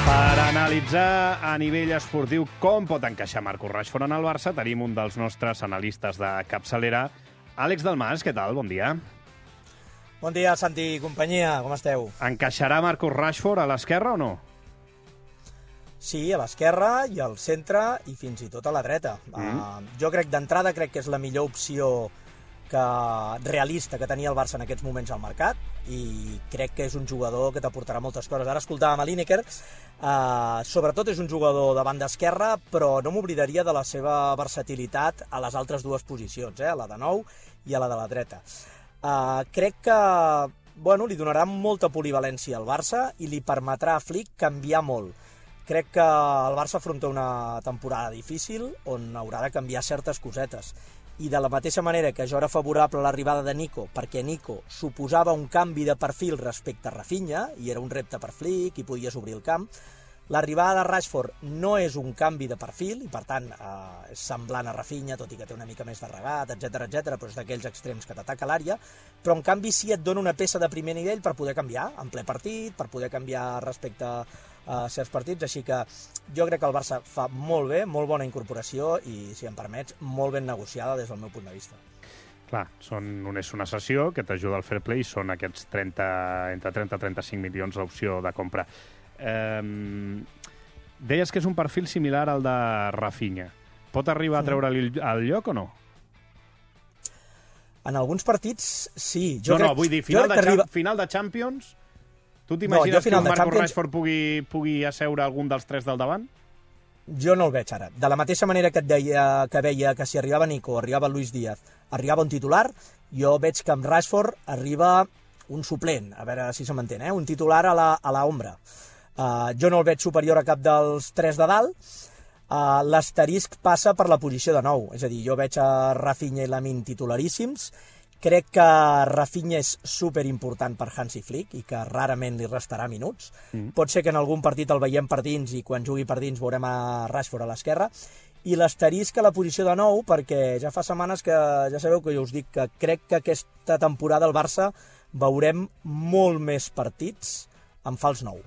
Per analitzar a nivell esportiu com pot encaixar Marcus Rashford en el Barça, tenim un dels nostres analistes de capçalera, Àlex Dalmas. Què tal? Bon dia. Bon dia, Santi i companyia. Com esteu? Encaixarà Marcus Rashford a l'esquerra o no? Sí, a l'esquerra i al centre i fins i tot a la dreta. Jo crec d'entrada que és la millor opció realista que tenia el Barça en aquests moments al mercat i crec que és un jugador que t'aportarà moltes coses. Ara escoltàvem a Lineker, sobretot és un jugador de banda esquerra, però no m'oblidaria de la seva versatilitat a les altres dues posicions, a la de 9 i a la de la dreta. Crec que li donarà molta polivalència al Barça i li permetrà a Flick canviar molt. Crec que el Barça afronta una temporada difícil on haurà de canviar certes cosetes. I de la mateixa manera que jo era favorable a l'arribada de Nico, perquè Nico suposava un canvi de perfil respecte a Rafinha, i era un repte per Flick, i podies obrir el camp, l'arribada de Rashford no és un canvi de perfil, i per tant és semblant a Rafinha, tot i que té una mica més de regat, etc, però és d'aquells extrems que t'ataca l'àrea, però en canvi sí et dona una peça de primer nivell per poder canviar en ple partit, per poder canviar respecte a certs partits, així que jo crec que el Barça fa molt bé, molt bona incorporació i, si em permets, molt ben negociada des del meu punt de vista. Clar, és una sessió que t'ajuda al fair play, són aquests entre 30 i 35 milions l'opció de compra. Deies que és un perfil similar al de Rafinha. Pot arribar a treure-li el lloc o no? En alguns partits, sí. Vull dir, final de Champions. Tu t'imagines que Marcus Rashford pugui asseure algun dels tres del davant? Jo no el veig ara. De la mateixa manera que et deia que veia que si arribava Nico, arribava Luis Díaz, arribava un titular, jo veig que amb Rashford arriba un suplent, a veure si se m'entén, un titular a la ombra. Jo no el veig superior a cap dels tres de dalt. L'asterisc passa per la posició de 9, és a dir, jo veig a Rafinha i Lamine titularíssims. Crec que Rafinha és superimportant per Hansi Flick i que rarament li restarà minuts. Pot ser que en algun partit el veiem per dins i quan jugui per dins veurem a Rashford a l'esquerra. I l'asterisc a la posició de 9, perquè ja fa setmanes que ja sabeu que jo us dic que crec que aquesta temporada al Barça veurem molt més partits amb fals 9.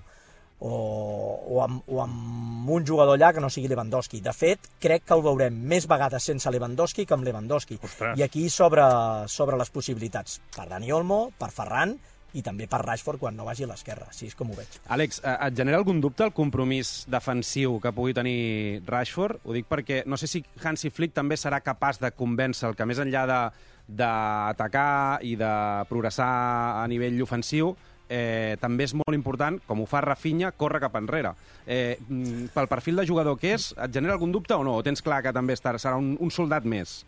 O amb un jugador allà que no sigui Lewandowski. De fet, crec que el veurem més vegades sense Lewandowski que amb Lewandowski. Ostres. I aquí sobre les possibilitats per Dani Olmo, per Ferran i també per Rashford quan no vagi a l'esquerra. Així és com ho veig. Àlex, et genera algun dubte el compromís defensiu que pugui tenir Rashford? Ho dic perquè no sé si Hansi Flick també serà capaç de convèncer el que més enllà d'atacar i de progressar a nivell ofensiu també és molt important, com ho fa Rafinha, córrer cap enrere. Pel perfil de jugador que és, et genera algun dubte o no? O tens clar que també serà un soldat més?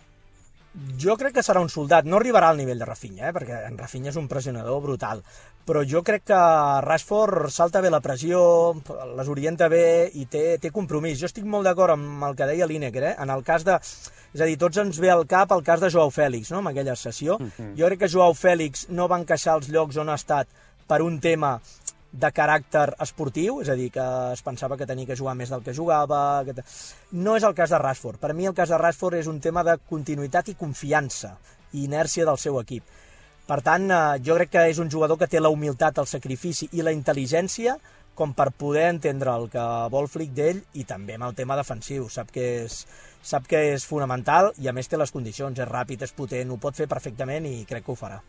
Jo crec que serà un soldat. No arribarà al nivell de Rafinha, perquè en Rafinha és un pressionador brutal. Però jo crec que Rashford salta bé la pressió, les orienta bé i té compromís. Jo estic molt d'acord amb el que deia Lineker, en el cas de... És a dir, tots ens ve al cap el cas de Joao Fèlix, no?, en aquella sessió. Jo crec que Joao Fèlix no va encaixar als llocs on ha estat per un tema de caràcter esportiu, és a dir, que es pensava que tenia que jugar més del que jugava... No és el cas de Rashford. Per mi el cas de Rashford és un tema de continuïtat i confiança i inèrcia del seu equip. Per tant, jo crec que és un jugador que té la humilitat, el sacrifici i la intel·ligència com per poder entendre el que vol Flick d'ell i també amb el tema defensiu. Sap que és fonamental i a més té les condicions, és ràpid, és potent, ho pot fer perfectament i crec que ho farà.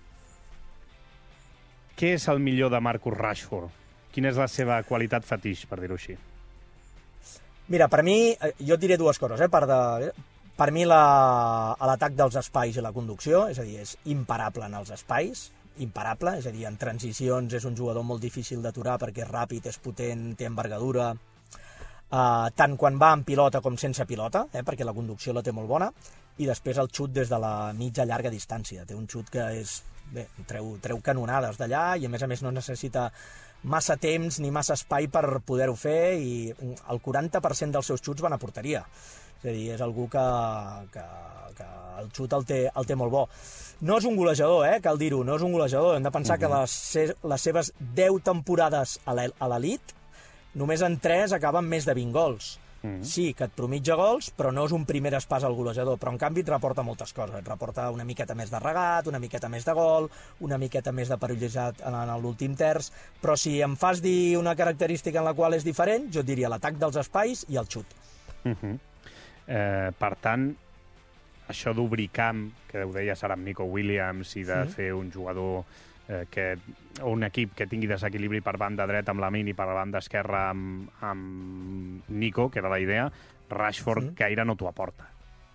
Què és el millor de Marcus Rashford? Quina és la seva qualitat fetix, per dir-ho així? Mira, per mi, jo et diré dues coses. Per mi l'atac dels espais i la conducció, és a dir, és imparable en els espais, imparable, és a dir, en transicions és un jugador molt difícil d'aturar perquè és ràpid, és potent, té envergadura, tant quan va en pilota com sense pilota, perquè la conducció la té molt bona, i després el xut des de la mitja llarga distància. Té un xut que és... Bé, treu canonades d'allà i a més no necessita massa temps ni massa espai per poder-ho fer i el 40% dels seus xuts van a porteria. És a dir, és algú que el xut el té molt bo. No és un golejador, cal dir-ho, no és un golejador. Hem de pensar que les seves 10 temporades a l'elit, només en 3 acaben més de 20 gols. Sí, que et promitja gols, però no és un primer espàs al golejador, però en canvi et reporta moltes coses. Et reporta una miqueta més de regat, una miqueta més de gol, una miqueta més de perillositat en l'últim terç, però si em fas dir una característica en la qual és diferent, jo et diria l'atac dels espais i el xut. Per tant, això d'obrir camp, que ho deies ara amb Nico Williams, i de fer un jugador o un equip que tingui desequilibri per banda dreta amb Lamine i per banda esquerra amb Nico, que era la idea, Rashford gaire no t'ho aporta.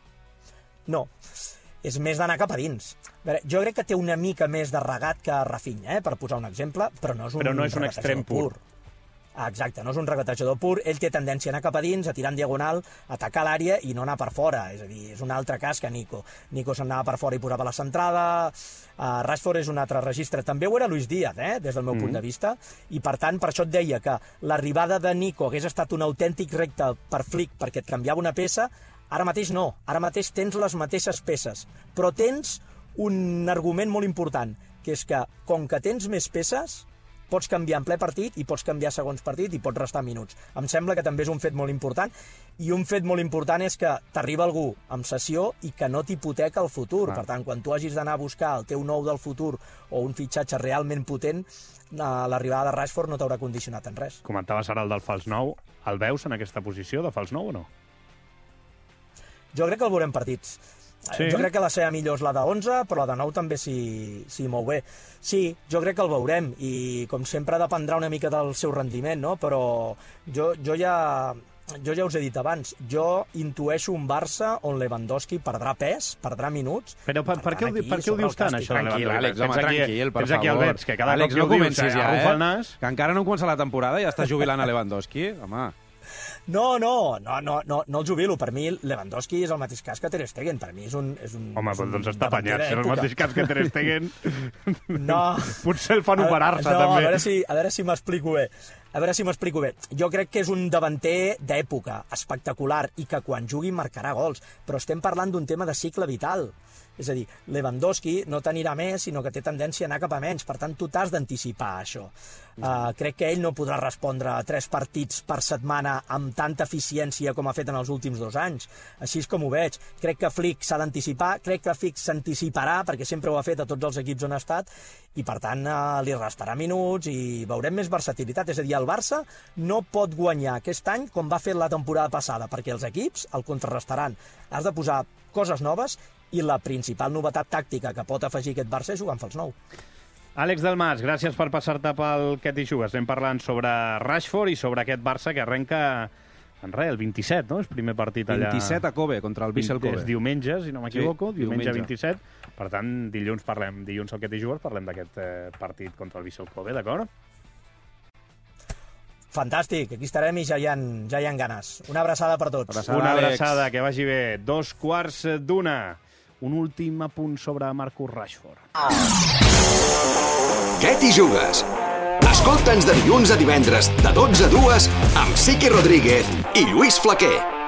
No, és més d'anar cap a dins. A veure, jo crec que té una mica més de regat que Rafinha, per posar un exemple, però no és un extrem pur. Exacte, no és un regatejador pur, ell té tendència a anar cap a dins, a tirar en diagonal, a atacar l'àrea i no anar per fora, és a dir, és un altre cas que Nico. Nico se'n anava per fora i posava la centrada, Rashford és un altre registre, també ho era Luis Díaz, des del meu punt de vista, i per tant, per això et deia que l'arribada de Nico hagués estat un autèntic recte per Flick perquè et canviava una peça, ara mateix no, ara mateix tens les mateixes peces, però tens un argument molt important, que és que, com que tens més peces, pots canviar en ple partit i pots canviar segons partit i pots restar minuts. Em sembla que també és un fet molt important, i un fet molt important és que t'arriba algú amb cessió i que no t'hipoteca el futur. Per tant, quan tu hagis d'anar a buscar el teu nou del futur o un fitxatge realment potent, l'arribada de Rashford no t'haurà condicionat en res. Comentaves ara el del fals 9. El veus en aquesta posició de fals 9 o no? Jo crec que el veurem partits. Sí? Jo crec que la seva millor és la de 11, però la de 9 també s'hi mou bé. Sí, jo crec que el veurem, i com sempre dependrà una mica del seu rendiment, no? Però jo ja us he dit abans, jo intueixo un Barça on Lewandowski perdrà pes, perdrà minuts... Però per què ho dius tant, això de Lewandowski? Tranquil, Àlex, home, tranquil, per favor. Tens aquí el Bets, que cada Àlex, cop no que ho dius, comencis ja, arrufa el nas. Que encara no comença la temporada i ja està jubilant a Lewandowski, home... No el jubilo. Per mi, Lewandowski és el mateix cas que Ter Stegen. Per mi és un home, doncs està apanyat. Si és el mateix cas que Ter Stegen, no. Potser el fan operar-se, també. A veure si m'explico bé. Jo crec que és un davanter d'època, espectacular, i que quan jugui marcarà gols. Però estem parlant d'un tema de cicle vital. És a dir, Lewandowski no t'anirà més, sinó que té tendència a anar cap a menys. Per tant, tu t'has d'anticipar a això. Crec que ell no podrà respondre a 3 partits per setmana amb tanta eficiència com ha fet en els últims 2 anys. Així és com ho veig. Crec que Flick s'ha d'anticipar, crec que Flick s'anticiparà, perquè sempre ho ha fet a tots els equips on ha estat, i per tant li restarà minuts i veurem més versatilitat. És a dir, el Barça no pot guanyar aquest any com va fer la temporada passada, perquè els equips el contrarrestaran. Has de posar coses noves, i la principal novetat tàctica que pot afegir aquest Barça és jugar amb fals 9. Àlex Delmas, gràcies per passar-te pel Què t'hi jugues. Estem parlant sobre Rashford i sobre aquest Barça que arrenca en res, el 27, no? És el primer partit allà... 27 a Kobe, contra el Vissel Kobe. És diumenge, si no m'equivoco, sí, diumenge 27. Per tant, dilluns al Què t'hi jugues parlem d'aquest partit contra el Vissel Kobe, d'acord? Fantàstic, aquí estarem i ja hi ha ganes. Una abraçada per tots. Una abraçada, que vagi bé. 2:15. Un últim apunt sobre Marcus Rashford. Què t'hi jugues? Escolta'ns de dilluns a divendres, de 12 a 2, amb Siqui Rodríguez i Lluís Flaquer.